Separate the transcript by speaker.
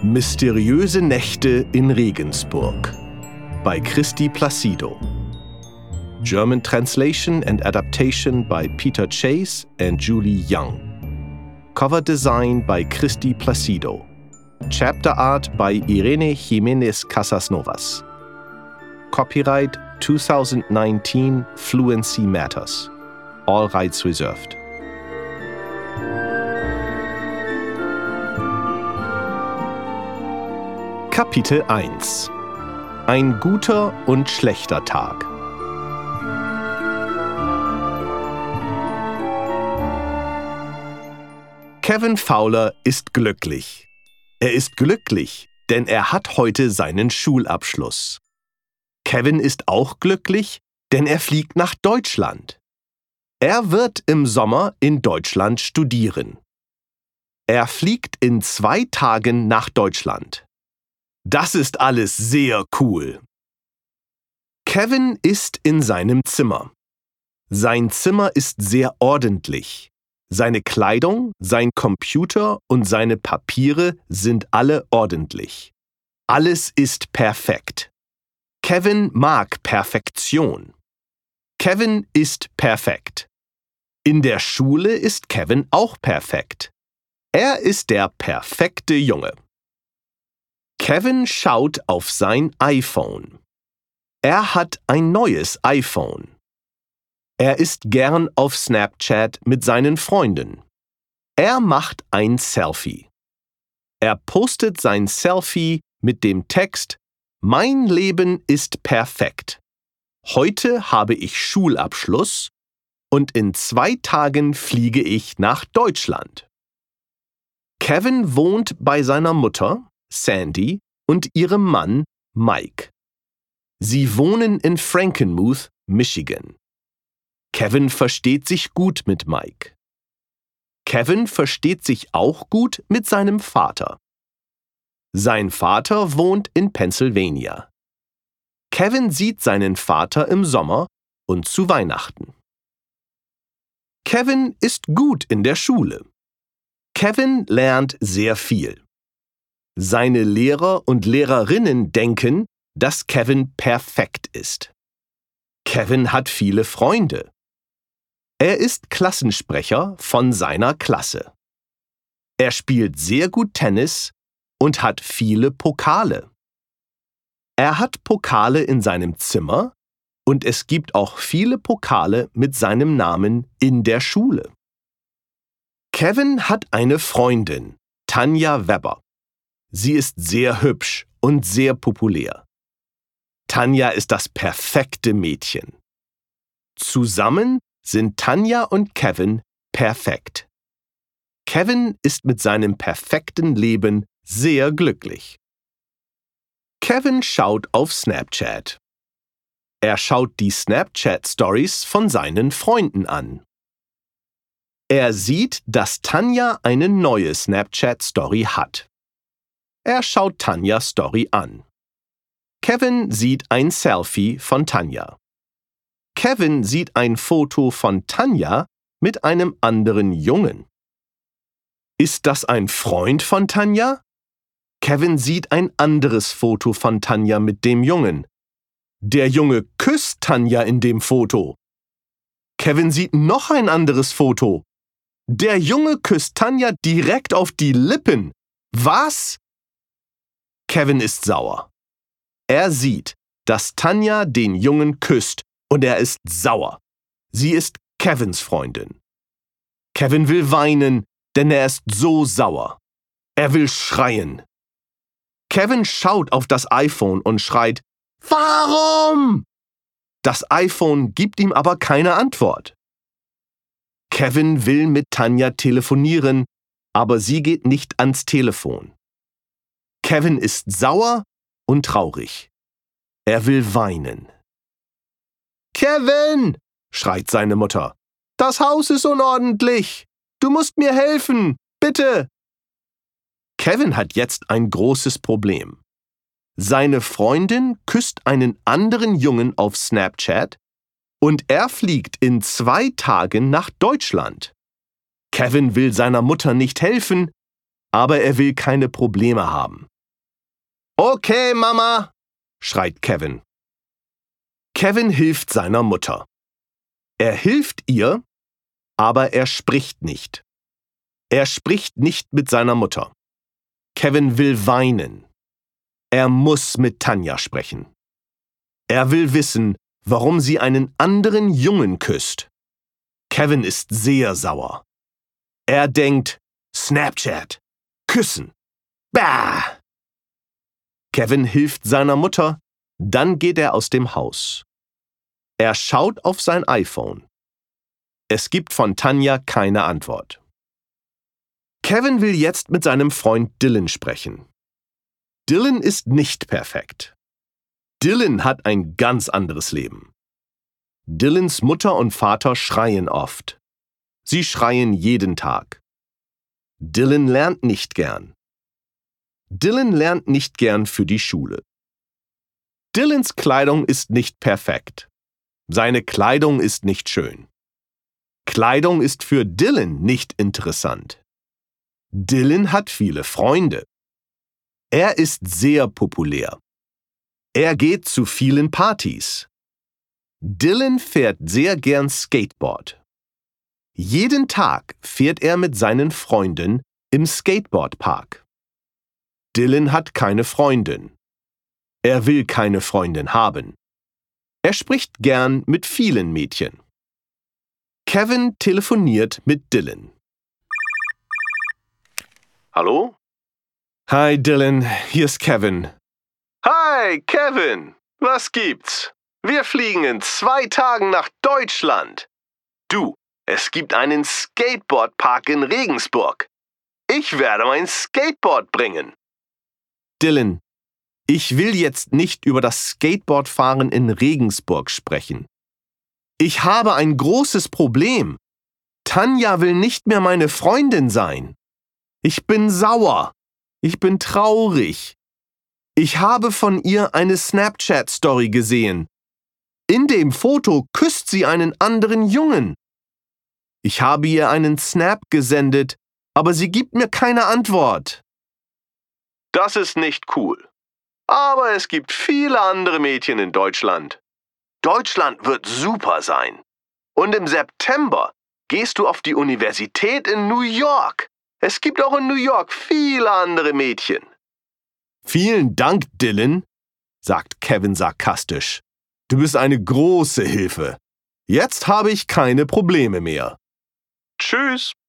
Speaker 1: Mysteriöse Nächte in Regensburg by Christy Placido. German translation and adaptation by Peter Chase and Julie Young. Cover design by Christy Placido. Chapter art by Irene Jimenez Casasnovas. Copyright 2019 Fluency Matters. All rights reserved. Kapitel 1: Ein guter und schlechter Tag. Kevin Fowler ist glücklich. Er ist glücklich, denn er hat heute seinen Schulabschluss. Kevin ist auch glücklich, denn er fliegt nach Deutschland. Er wird im Sommer in Deutschland studieren. Er fliegt in 2 Tagen nach Deutschland. Das ist alles sehr cool. Kevin ist in seinem Zimmer. Sein Zimmer ist sehr ordentlich. Seine Kleidung, sein Computer und seine Papiere sind alle ordentlich. Alles ist perfekt. Kevin mag Perfektion. Kevin ist perfekt. In der Schule ist Kevin auch perfekt. Er ist der perfekte Junge. Kevin schaut auf sein iPhone. Er hat ein neues iPhone. Er ist gern auf Snapchat mit seinen Freunden. Er macht ein Selfie. Er postet sein Selfie mit dem Text: Mein Leben ist perfekt. Heute habe ich Schulabschluss und in 2 Tagen fliege ich nach Deutschland. Kevin wohnt bei seiner Mutter, Sandy, und ihrem Mann, Mike. Sie wohnen in Frankenmuth, Michigan. Kevin versteht sich gut mit Mike. Kevin versteht sich auch gut mit seinem Vater. Sein Vater wohnt in Pennsylvania. Kevin sieht seinen Vater im Sommer und zu Weihnachten. Kevin ist gut in der Schule. Kevin lernt sehr viel. Seine Lehrer und Lehrerinnen denken, dass Kevin perfekt ist. Kevin hat viele Freunde. Er ist Klassensprecher von seiner Klasse. Er spielt sehr gut Tennis und hat viele Pokale. Er hat Pokale in seinem Zimmer und es gibt auch viele Pokale mit seinem Namen in der Schule. Kevin hat eine Freundin, Tanja Weber. Sie ist sehr hübsch und sehr populär. Tanja ist das perfekte Mädchen. Zusammen sind Tanja und Kevin perfekt. Kevin ist mit seinem perfekten Leben sehr glücklich. Kevin schaut auf Snapchat. Er schaut die Snapchat-Stories von seinen Freunden an. Er sieht, dass Tanja eine neue Snapchat-Story hat. Er schaut Tanjas Story an. Kevin sieht ein Selfie von Tanja. Kevin sieht ein Foto von Tanja mit einem anderen Jungen. Ist das ein Freund von Tanja? Kevin sieht ein anderes Foto von Tanja mit dem Jungen. Der Junge küsst Tanja in dem Foto. Kevin sieht noch ein anderes Foto. Der Junge küsst Tanja direkt auf die Lippen. Was? Kevin ist sauer. Er sieht, dass Tanja den Jungen küsst und er ist sauer. Sie ist Kevins Freundin. Kevin will weinen, denn er ist so sauer. Er will schreien. Kevin schaut auf das iPhone und schreit: Warum? Das iPhone gibt ihm aber keine Antwort. Kevin will mit Tanja telefonieren, aber sie geht nicht ans Telefon. Kevin ist sauer und traurig. Er will weinen. Kevin, schreit seine Mutter, das Haus ist unordentlich. Du musst mir helfen, bitte. Kevin hat jetzt ein großes Problem. Seine Freundin küsst einen anderen Jungen auf Snapchat und er fliegt in 2 Tagen nach Deutschland. Kevin will seiner Mutter nicht helfen, aber er will keine Probleme haben. Okay, Mama, schreit Kevin. Kevin hilft seiner Mutter. Er hilft ihr, aber er spricht nicht. Er spricht nicht mit seiner Mutter. Kevin will weinen. Er muss mit Tanja sprechen. Er will wissen, warum sie einen anderen Jungen küsst. Kevin ist sehr sauer. Er denkt, Snapchat, küssen, bah! Kevin hilft seiner Mutter, dann geht er aus dem Haus. Er schaut auf sein iPhone. Es gibt von Tanja keine Antwort. Kevin will jetzt mit seinem Freund Dylan sprechen. Dylan ist nicht perfekt. Dylan hat ein ganz anderes Leben. Dylans Mutter und Vater schreien oft. Sie schreien jeden Tag. Dylan lernt nicht gern. Dylan lernt nicht gern für die Schule. Dylans Kleidung ist nicht perfekt. Seine Kleidung ist nicht schön. Kleidung ist für Dylan nicht interessant. Dylan hat viele Freunde. Er ist sehr populär. Er geht zu vielen Partys. Dylan fährt sehr gern Skateboard. Jeden Tag fährt er mit seinen Freunden im Skateboardpark. Dylan hat keine Freundin. Er will keine Freundin haben. Er spricht gern mit vielen Mädchen. Kevin telefoniert mit Dylan. Hallo? Hi Dylan, hier ist Kevin. Hi Kevin, was gibt's? Wir fliegen in 2 Tagen nach Deutschland. Du, es gibt einen Skateboardpark in Regensburg. Ich werde mein Skateboard bringen. Dylan, ich will jetzt nicht über das Skateboardfahren in Regensburg sprechen. Ich habe ein großes Problem. Tanja will nicht mehr meine Freundin sein. Ich bin sauer. Ich bin traurig. Ich habe von ihr eine Snapchat-Story gesehen. In dem Foto küsst sie einen anderen Jungen. Ich habe ihr einen Snap gesendet, aber sie gibt mir keine Antwort. Das ist nicht cool. Aber es gibt viele andere Mädchen in Deutschland. Deutschland wird super sein. Und im September gehst du auf die Universität in New York. Es gibt auch in New York viele andere Mädchen. Vielen Dank, Dylan, sagt Kevin sarkastisch. Du bist eine große Hilfe. Jetzt habe ich keine Probleme mehr. Tschüss.